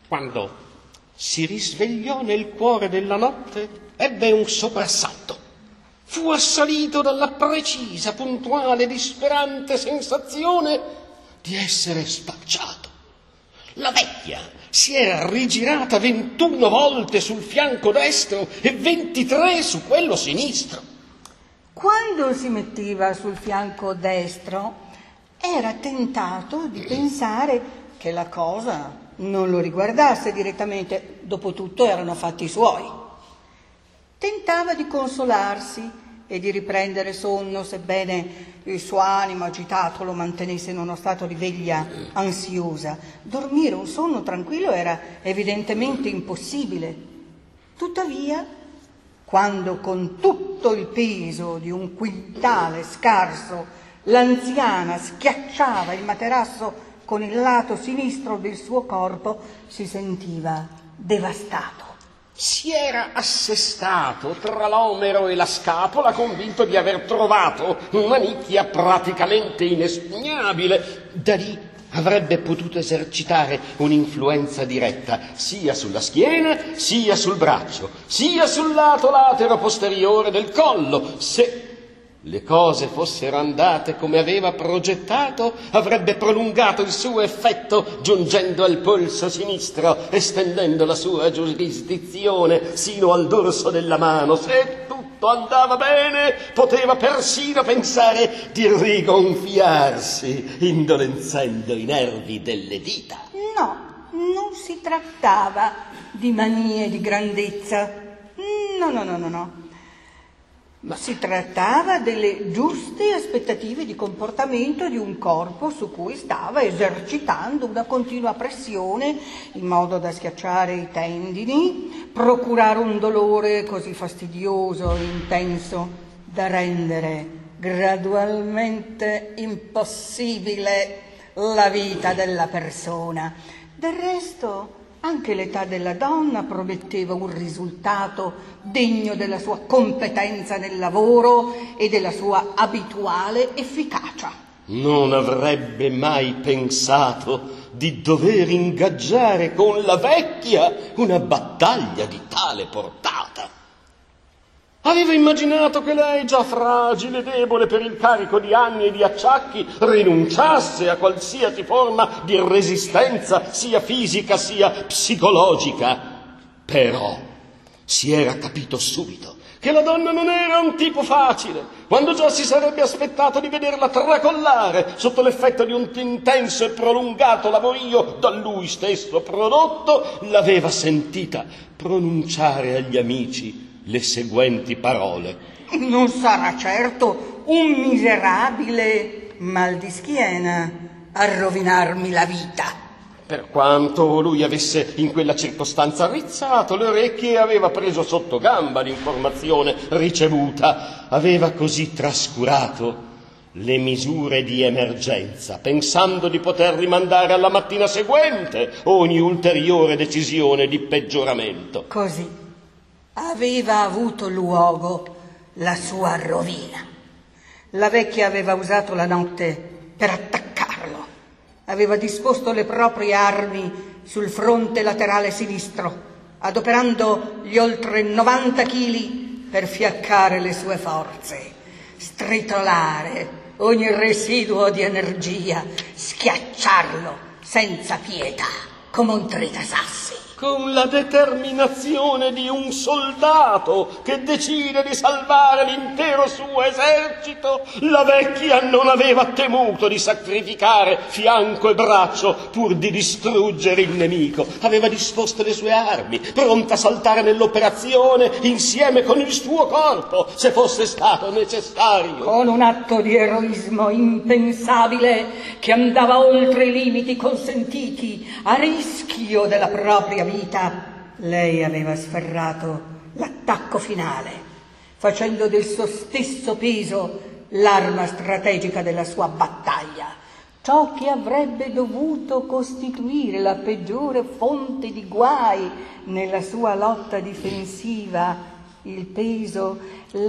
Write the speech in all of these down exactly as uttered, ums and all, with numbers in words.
Quando si risvegliò nel cuore della notte, ebbe un soprassalto. Fu assalito dalla precisa, puntuale, disperante sensazione di essere spacciato. La vecchia si era rigirata ventuno volte sul fianco destro e ventitré su quello sinistro. Quando si metteva sul fianco destro, era tentato di pensare che la cosa non lo riguardasse direttamente, dopotutto erano fatti suoi. Tentava di consolarsi e di riprendere sonno, sebbene il suo animo agitato lo mantenesse in uno stato di veglia ansiosa. Dormire un sonno tranquillo era evidentemente impossibile. Tuttavia, quando con tutto il peso di un quintale scarso l'anziana schiacciava il materasso con il lato sinistro del suo corpo, si sentiva devastato. Si era assestato tra l'omero e la scapola, convinto di aver trovato una nicchia praticamente inespugnabile. Da lì avrebbe potuto esercitare un'influenza diretta sia sulla schiena, sia sul braccio, sia sul lato latero posteriore del collo. Se le cose fossero andate come aveva progettato, avrebbe prolungato il suo effetto giungendo al polso sinistro, estendendo la sua giurisdizione sino al dorso della mano. Se tutto andava bene, poteva persino pensare di rigonfiarsi, indolenzendo i nervi delle dita. No, non si trattava di manie di grandezza. No, no, no, no, no. Ma si trattava delle giuste aspettative di comportamento di un corpo su cui stava esercitando una continua pressione in modo da schiacciare i tendini, procurare un dolore così fastidioso e intenso da rendere gradualmente impossibile la vita della persona. Del resto, anche l'età della donna prometteva un risultato degno della sua competenza nel lavoro e della sua abituale efficacia. Non avrebbe mai pensato di dover ingaggiare con la vecchia una battaglia di tale portata. Aveva immaginato che lei, già fragile e debole per il carico di anni e di acciacchi, rinunciasse a qualsiasi forma di resistenza, sia fisica sia psicologica. Però si era capito subito che la donna non era un tipo facile, quando già si sarebbe aspettato di vederla tracollare sotto l'effetto di un intenso e prolungato lavorio da lui stesso prodotto. L'aveva sentita pronunciare agli amici le seguenti parole: non sarà certo un miserabile mal di schiena a rovinarmi la vita. Per quanto lui avesse in quella circostanza rizzato le orecchie e aveva preso sotto gamba l'informazione ricevuta, aveva così trascurato le misure di emergenza, pensando di poter rimandare alla mattina seguente ogni ulteriore decisione di peggioramento. Così aveva avuto luogo la sua rovina. La vecchia aveva usato la notte per attaccarlo. Aveva disposto le proprie armi sul fronte laterale sinistro, adoperando gli oltre novanta chili per fiaccare le sue forze, stritolare ogni residuo di energia, schiacciarlo senza pietà come un tritasassi. Con la determinazione di un soldato che decide di salvare l'intero suo esercito, la vecchia non aveva temuto di sacrificare fianco e braccio pur di distruggere il nemico. Aveva disposto le sue armi, pronta a saltare nell'operazione insieme con il suo corpo, se fosse stato necessario. Con un atto di eroismo impensabile che andava oltre i limiti consentiti, a rischio della propria vita, lei aveva sferrato l'attacco finale, facendo del suo stesso peso l'arma strategica della sua battaglia. Ciò che avrebbe dovuto costituire la peggiore fonte di guai nella sua lotta difensiva, il peso,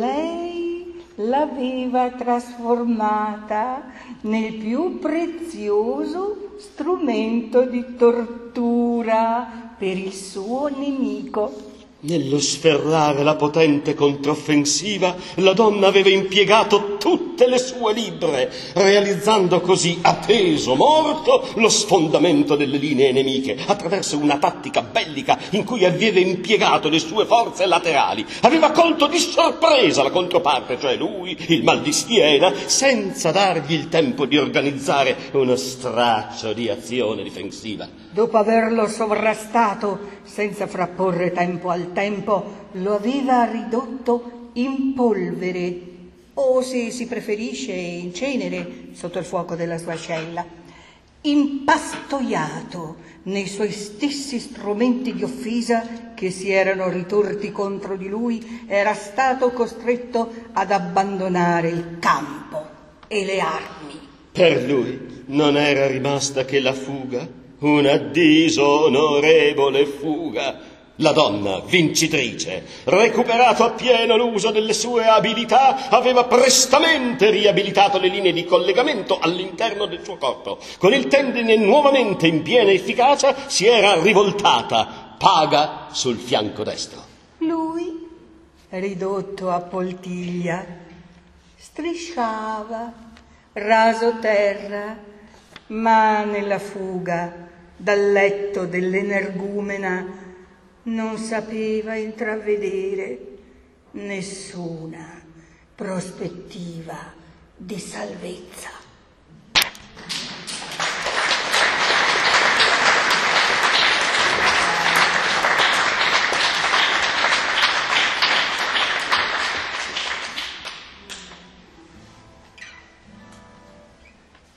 lei l'aveva trasformata nel più prezioso strumento di tortura per il suo nemico. Nello sferrare la potente controffensiva, la donna aveva impiegato tutte le sue libbre, realizzando così a peso morto lo sfondamento delle linee nemiche, attraverso una tattica bellica in cui aveva impiegato le sue forze laterali. Aveva colto di sorpresa la controparte, cioè lui, il mal di schiena, senza dargli il tempo di organizzare uno straccio di azione difensiva. Dopo averlo sovrastato, senza frapporre tempo al tempo, lo aveva ridotto in polvere, o se si preferisce in cenere, sotto il fuoco della sua ascella. Impastoiato nei suoi stessi strumenti di offesa che si erano ritorti contro di lui, era stato costretto ad abbandonare il campo e le armi. Per lui non era rimasta che la fuga, una disonorevole fuga. La donna, vincitrice, recuperato appieno l'uso delle sue abilità, aveva prestamente riabilitato le linee di collegamento all'interno del suo corpo. Con il tendine nuovamente in piena efficacia, si era rivoltata, paga sul fianco destro. Lui, ridotto a poltiglia, strisciava, raso terra, ma nella fuga dal letto dell'energumena non sapeva intravedere nessuna prospettiva di salvezza.